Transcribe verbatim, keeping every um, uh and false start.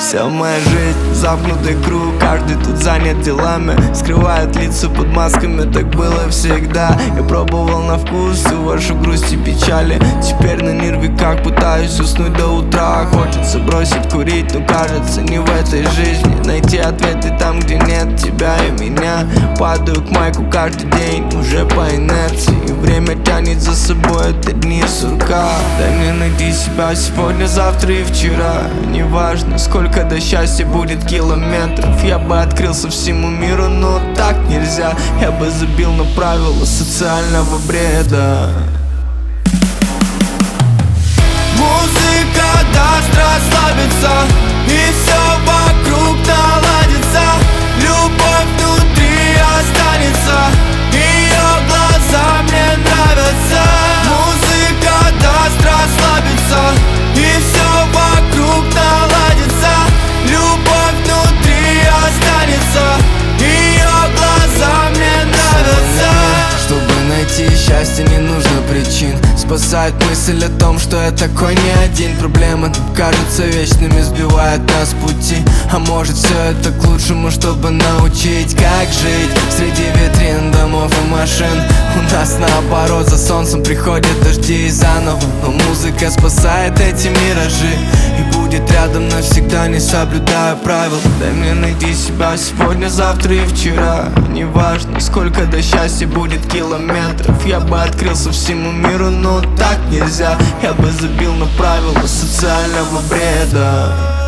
Вся моя жизнь замкнутый круг, каждый тут занят делами, скрывает лица под масками, так было всегда. Я пробовал на вкус всю вашу грусть и печали, теперь на нервиках пытаюсь уснуть до утра. Хочется бросить курить, но кажется не в этой жизни. Найти ответы там, где нет тебя и меня. Падаю к майку каждый день, уже по инерции, и время тянет за собой, это дни сурка. Дай мне найти себя сегодня, завтра и вчера. Неважно, сколько до счастья будет километров. Я бы открылся всему миру, но так нельзя. Я бы забил на правила социального бреда. Музыка даст расслабиться, и все вокруг наладится. Любовь внутри останется, ее глаза мне нравятся. Музыка даст расслабиться, и все вокруг наладится. Любовь внутри останется, ее глаза мне нравятся. Чтобы найти счастье, не нужно причин. Спасает мысль о том, что я такой не один. Проблемы кажутся вечными, сбивают нас с пути. А может все это к лучшему, чтобы научить, как жить среди витрин, домов и машин. У нас наоборот, за солнцем приходят дожди и заново. Но музыка спасает эти миражи и будет рядом навсегда, не соблюдая правил. Дай мне найти себя сегодня, завтра и вчера. Неважно, сколько до счастья будет километров. Я бы открылся всему миру, но так нельзя. Я бы забил на правила социального бреда.